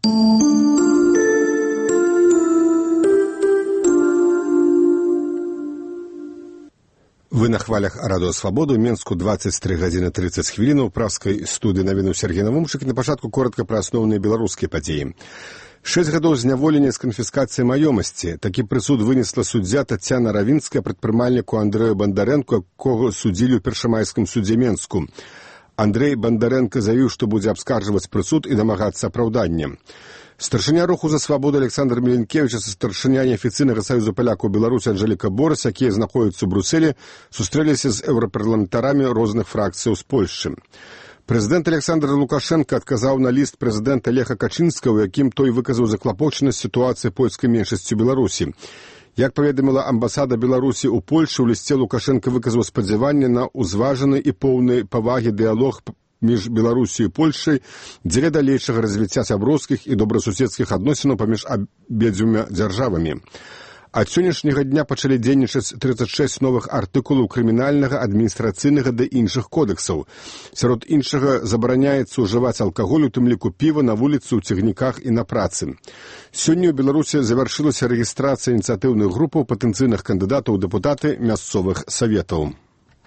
Вы на хвалях Радио Свободу, Менску 23 гадзіны 30 хвілін у пражскай студыі навіну Сергей Навумчык. На пачатку коротка пра асноўныя беларускія падзеі. 6 гадоў зняволення з канфіскацыяй маёмасці. Такі прысуд вынесла суддзя Тацяна Равінская прадпрымальніку Андрэю Бандарэнку, якога судзілі ў першамайскім судзе Менску. Андрэй Бандарэнка заявіў, што будзе абскарджваць прысуд і дамагацца апраўдання. Старшыня руху за свабоду Александр Міленкевіч і старшыня неафіцыйнага саюзу палякаў Беларусі Анжэліка Борыс, якія знаходзяцца ў Брусэлі, сустрэліся з еўрапарламентарамі розных фракцыяў з Польшчы. Прэзідэнт Александр Лукашенко адказаў на ліст прэзідэнта Леха Качынскага, у якім той выказаў заклапочанасць сітуацыі польскай меншасці ў Беларусі. Як паведаміла амбасада Беларусі ў Польшчы, у лісце Лукашенко выказаў спадзяванне на ўзважаны і поўны павагі дыялог між Беларусі і Польшай дзеля далейшага развіцця сяброўскіх і добрасуседскіх адносінаў паміж абедзвюма дзяржавамі. Ад сённяшняга дня пачалі дзейнічаць 36 новых артыкулаў крымінальнага, адміністрацыйнага ды іншых кодэксаў. Сярод іншага забараняецца ўжываць алкаголь, у тым ліку піва, на вуліцы, ў цягніках і на працы. Сёння ў Беларусі завяршылася рэгістрацыя ініцыятыўных групаў патэнцыйных кандыдатаў у дэпутаты мясцовых саветаў.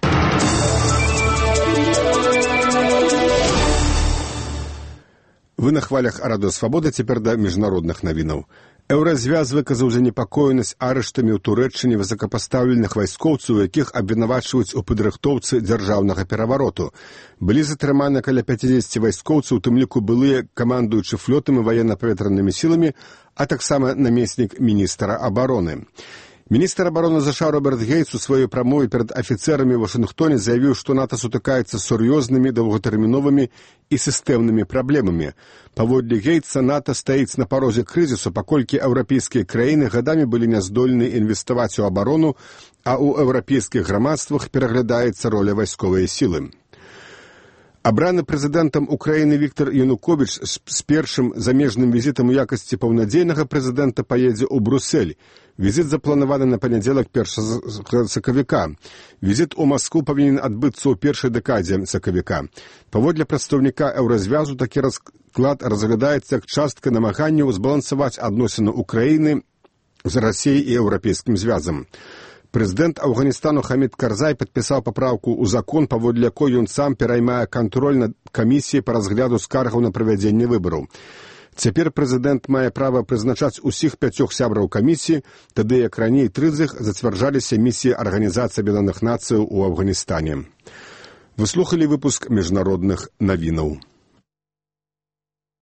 Вы на хвалях Радио Свобода, цяпер да міжнародных навінаў. Еўразвяз выказаў занепакоенасць арыштамі ў Турэччыне высокапастаўленых вайскоўцаў, якіх абвінавачваюць у падрыхтоўцы дзяржаўнага перавароту. Былі затрыманы каля 50 вайскоўцаў, у тым ліку былыя камандуючы флотам і ваенна-паветранымі сіламі, а таксама намеснік міністра абароны. Міністр абароны ЗША Роберт Гейтс у сваёй прамове перад афіцэрамі ў Вашынгтоне заявіў, што НАТО сутыкаецца з сур'ёзнымі, доўгатэрміновымі і сістэмнымі праблемамі. Паводле Гейтса, НАТО стаіць на парозе крызісу, паколькі еўрапейскія краіны гадамі былі няздольны інвеставаць у абарону, а ў еўрапейскіх грамадствах пераглядаецца роля вайсковай сілы. Абраны прэзідэнтам Украіны Віктор Януковіч з першым замежным візітам у якасці паўнадзейнага прэзідэнта паедзе ў Брусэль. Візіт запланаваны на панядзелак 1 сакавіка. Візіт у Маскву павінен адбыцца ў першай дэкадзе сакавіка. Паводле прадстаўніка Еўразвязу, такі расклад разглядаецца як частка намаганняў збалансаваць адносіны Украіны з Расіяй і Еўрапейскім звязам. Прэзідэнт Афганістану Хамід Карзай падпісаў папраўку ў закон, паводле якой ён сам пераймае кантроль над камісіяй па разгляду скаргаў на правядзенне выбараў. Цяпер прэзідэнт мае права прызначаць усіх 5 сябраў камісіі, тады як раней 3 з іх зацвярджаліся місіі Арганізацыі Аб'яднаных Нацыяў у Афганістане. Вы слухалі выпуск міжнародных навінаў.